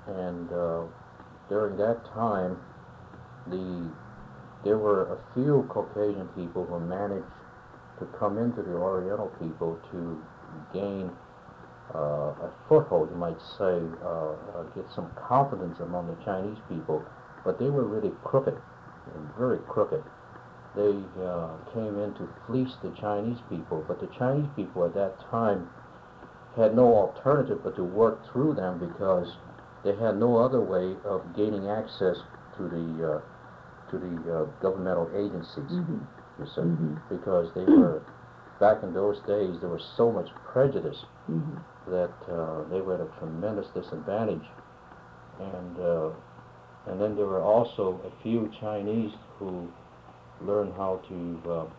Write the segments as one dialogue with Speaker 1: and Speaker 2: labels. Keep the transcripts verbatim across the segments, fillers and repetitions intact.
Speaker 1: and uh, during that time, the there were a few Caucasian people who managed to come into the Oriental people to gain uh, a foothold, you might say, uh, uh, get some confidence among the Chinese people, but they were really crooked, very crooked. They uh, came in to fleece the Chinese people, but the Chinese people at that time had no alternative but to work through them because they had no other way of gaining access to the uh, to the uh, governmental agencies,
Speaker 2: mm-hmm.
Speaker 1: you see,
Speaker 2: mm-hmm.
Speaker 1: because they were, back in those days, there was so much prejudice
Speaker 2: mm-hmm.
Speaker 1: that uh, they were at a tremendous disadvantage. And uh, and then there were also a few Chinese who learned how to uh,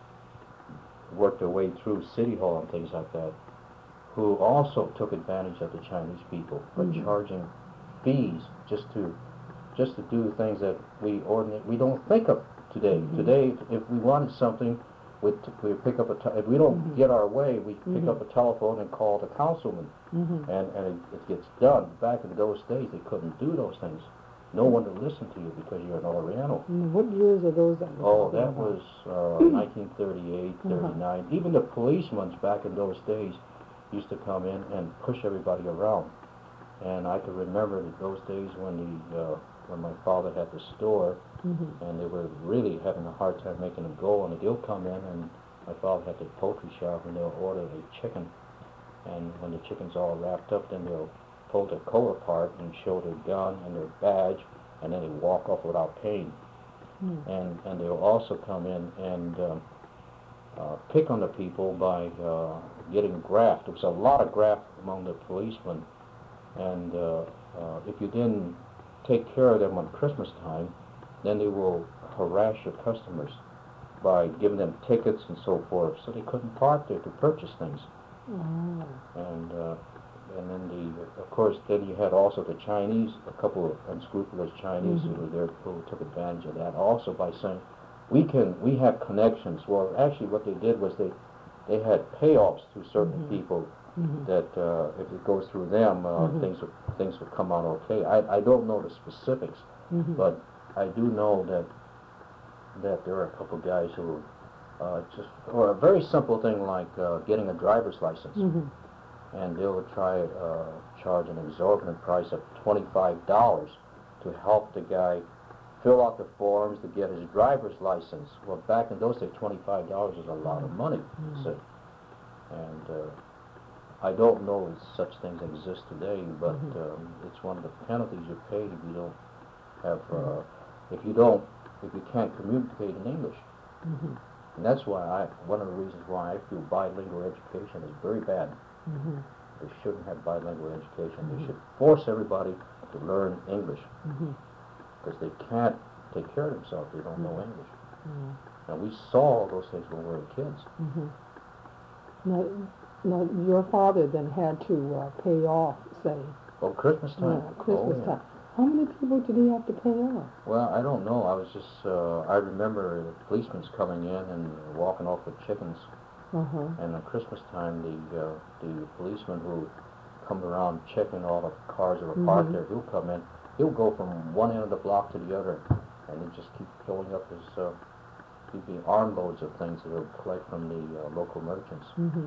Speaker 1: work their way through City Hall and things like that, who also took advantage of the Chinese people by
Speaker 2: mm-hmm.
Speaker 1: charging fees just to just to do things that we ordinary we don't think of today.
Speaker 2: Mm-hmm.
Speaker 1: Today, if we wanted something, we we pick up a te- if we don't
Speaker 2: mm-hmm.
Speaker 1: get our way, we
Speaker 2: mm-hmm.
Speaker 1: pick up a telephone and call the councilman,
Speaker 2: mm-hmm.
Speaker 1: and and it, it gets done. Back in those days, they couldn't do those things. No one would listen to you because you're an Oriental.
Speaker 2: Mm, what years are those? That
Speaker 1: oh, that was uh, nineteen thirty-eight, thirty-nine. Uh-huh. Even the policemen back in those days used to come in and push everybody around. And I can remember those days when the uh, when my father had the store,
Speaker 2: mm-hmm.
Speaker 1: and they were really having a hard time making a go. And they'll come in, and my father had the poultry shop, and they'll order a chicken. And when the chicken's all wrapped up, then they'll pull their coat apart and show their gun and their badge, and then they walk off without paying.
Speaker 2: Mm.
Speaker 1: And and they'll also come in and um, uh, pick on the people by uh, getting graft. There was a lot of graft among the policemen, and uh, uh, if you didn't take care of them on Christmas time, then they will harass your customers by giving them tickets and so forth, so they couldn't park there to purchase things.
Speaker 2: Oh.
Speaker 1: And uh, and then the, of course, then you had also the Chinese, a couple of unscrupulous Chinese
Speaker 2: mm-hmm.
Speaker 1: who were there who took advantage of that also by saying, we can, we have connections. Well, actually what they did was they, they had payoffs to certain
Speaker 2: mm-hmm.
Speaker 1: people
Speaker 2: mm-hmm.
Speaker 1: that uh, if it goes through them, uh,
Speaker 2: mm-hmm.
Speaker 1: things would, things would come out okay. I, I don't know the specifics,
Speaker 2: mm-hmm.
Speaker 1: but I do know that that there are a couple guys who uh, just, or a very simple thing like uh, getting a driver's license.
Speaker 2: Mm-hmm.
Speaker 1: And they would try uh, charge an exorbitant price of twenty-five dollars to help the guy fill out the forms to get his driver's license. Well, back in those days, twenty-five dollars is a lot of money,
Speaker 2: mm-hmm.
Speaker 1: you see. And uh, I don't know if such things exist today, but
Speaker 2: mm-hmm.
Speaker 1: um, it's one of the penalties you pay if you don't have, uh, if you don't, if you can't communicate in English.
Speaker 2: Mm-hmm.
Speaker 1: And that's why I, one of the reasons why I feel bilingual education is very bad.
Speaker 2: Mm-hmm.
Speaker 1: They shouldn't have bilingual education.
Speaker 2: Mm-hmm.
Speaker 1: They should force everybody to learn English
Speaker 2: mm-hmm.
Speaker 1: because they can't take care of themselves. They don't know English.
Speaker 2: Mm-hmm.
Speaker 1: And we saw all those things when we were kids.
Speaker 2: Mm-hmm. Now, now, your father then had to uh, pay off, say,
Speaker 1: Oh, Christmas time.
Speaker 2: yeah, Christmas
Speaker 1: oh, yeah.
Speaker 2: time. How many people did he have to pay off?
Speaker 1: Well, I don't know. I was just, uh, I remember the policemen's coming in and walking off with chickens.
Speaker 2: Uh-huh.
Speaker 1: And at Christmas time, the uh, the policeman who comes around checking all the cars that are parked
Speaker 2: mm-hmm.
Speaker 1: there, he'll come in. He'll go from one end of the block to the other, and he'll just keep filling up his, uh, he'd be armloads of things that he'll collect from the uh, local merchants.
Speaker 2: Mm-hmm.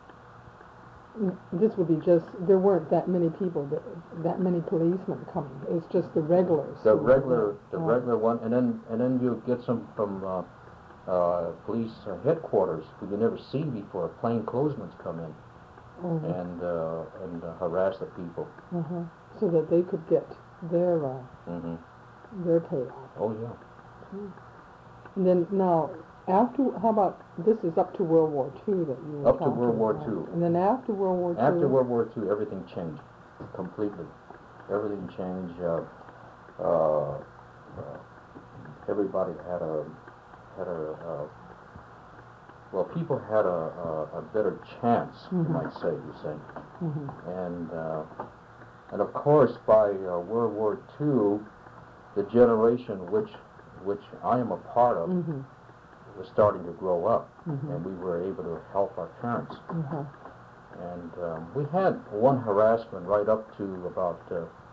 Speaker 2: This would be just, there weren't that many people, that, that many policemen coming. It's just the regulars.
Speaker 1: The regular, the
Speaker 2: oh.
Speaker 1: regular one, and then and then you get some from uh, uh, police uh, headquarters who you never seen before. Plainclothesmen come in
Speaker 2: uh-huh.
Speaker 1: and uh, and uh, harass the people.
Speaker 2: Uh-huh. So that they could get their uh,
Speaker 1: mm-hmm.
Speaker 2: their payoff.
Speaker 1: Oh yeah.
Speaker 2: Mm. And then now, after, how about, this is up to World War Two that you were
Speaker 1: Up to
Speaker 2: talking
Speaker 1: World War
Speaker 2: about.
Speaker 1: Two.
Speaker 2: And then after World War Two?
Speaker 1: After World War Two, everything changed completely. Everything changed. Uh, uh, uh, everybody had a had a uh, well, people had a, a, a better chance,
Speaker 2: mm-hmm.
Speaker 1: you might say. You say,
Speaker 2: mm-hmm.
Speaker 1: and uh, and of course, by uh, World War Two, the generation which which I am a part of.
Speaker 2: Mm-hmm.
Speaker 1: was starting to grow up,
Speaker 2: mm-hmm.
Speaker 1: and we were able to help our parents.
Speaker 2: Mm-hmm.
Speaker 1: And um, we had one harassment right up to about uh,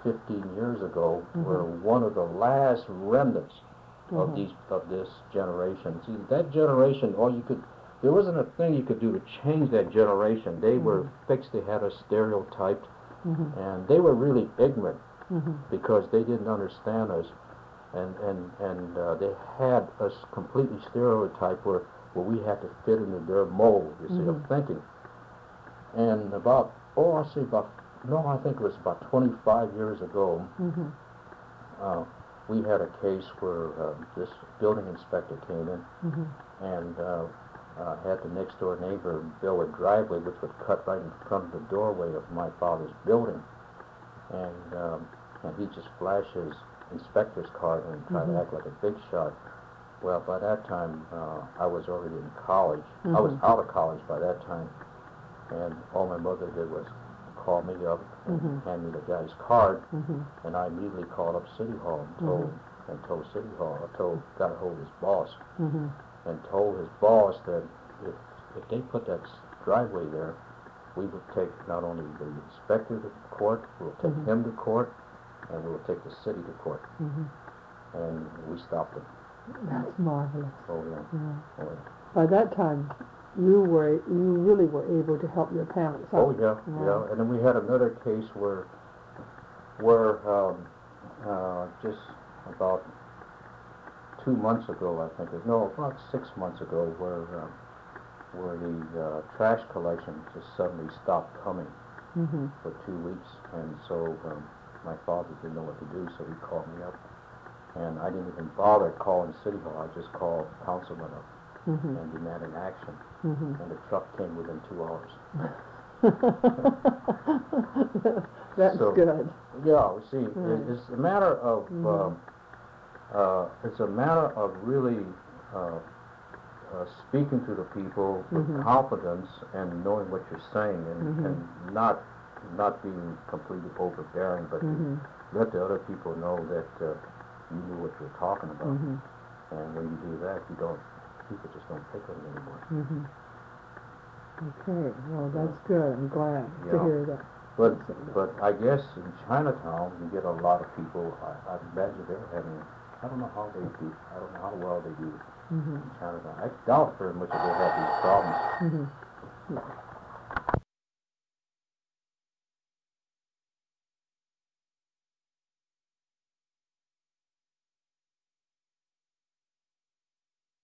Speaker 1: fifteen years ago
Speaker 2: Mhm.
Speaker 1: were one of the last remnants of
Speaker 2: Mhm.
Speaker 1: these of this generation. See, that generation, all you could, there wasn't a thing you could do to change that generation. They were
Speaker 2: Mhm.
Speaker 1: fixed. They had us stereotyped,
Speaker 2: Mhm.
Speaker 1: and they were really ignorant
Speaker 2: Mhm.
Speaker 1: because they didn't understand us, and and and uh, they had us completely stereotyped where where we had to fit into their mold, you see, of
Speaker 2: Mhm.
Speaker 1: thinking. And about, oh, I'll say about, no, I think it was about twenty-five years ago,
Speaker 2: Mhm.
Speaker 1: uh, we had a case where uh, this building inspector came in
Speaker 2: Mhm.
Speaker 1: and uh, uh, had the next door neighbor build a driveway which would cut right in front of the doorway of my father's building. And um, and he just flashed his inspector's card and tried
Speaker 2: Mhm.
Speaker 1: to act like a big shot. Well, by that time, uh, I was already in college. I was
Speaker 2: Mhm.
Speaker 1: out of college by that time, and all my mother did was call me up and
Speaker 2: Mhm.
Speaker 1: hand me the guy's card,
Speaker 2: Mhm.
Speaker 1: and I immediately called up City Hall and told
Speaker 2: Mhm.
Speaker 1: and told City Hall, I told, got a hold of his boss,
Speaker 2: Mhm.
Speaker 1: and told his boss that if if they put that s- driveway there, we would take not only the inspector to court, we'll take
Speaker 2: Mhm.
Speaker 1: him to court, and we'll take the city to court.
Speaker 2: Mhm.
Speaker 1: And we stopped him.
Speaker 2: That's marvelous.
Speaker 1: Oh yeah.
Speaker 2: Yeah.
Speaker 1: Oh yeah.
Speaker 2: By that time, you were you really were able to help your parents out.
Speaker 1: Oh yeah,
Speaker 2: Wow.
Speaker 1: yeah. And then we had another case where, where um, uh, just about two months ago, I think, it- no, about six months ago, where uh, where the uh, trash collection just suddenly stopped coming
Speaker 2: Mhm.
Speaker 1: for two weeks, and so um, my father didn't know what to do, so he called me up, and I didn't even bother calling City Hall. I just called Councilman up
Speaker 2: Mhm.
Speaker 1: and demanded action,
Speaker 2: Mhm.
Speaker 1: and the truck came within two hours.
Speaker 2: That's
Speaker 1: So,
Speaker 2: good.
Speaker 1: Yeah, you see,
Speaker 2: Right.
Speaker 1: it, it's a matter of,
Speaker 2: Mhm.
Speaker 1: um, uh, it's a matter of really uh, uh, speaking to the people with
Speaker 2: Mhm.
Speaker 1: confidence and knowing what you're saying, and,
Speaker 2: Mhm.
Speaker 1: and not not being completely overbearing, but
Speaker 2: Mhm.
Speaker 1: to let the other people know that uh, you knew what you were talking about.
Speaker 2: Mhm.
Speaker 1: And when you do that, you don't, people just don't pick on you anymore.
Speaker 2: Mhm. Okay. Well, that's good. I'm glad to
Speaker 1: Yeah.
Speaker 2: hear that.
Speaker 1: But but I guess in Chinatown you get a lot of people. I, I imagine they're having. I don't know how they do. I don't know how well they do
Speaker 2: Mhm.
Speaker 1: in Chinatown. I doubt very much that they have these problems.
Speaker 2: Mhm.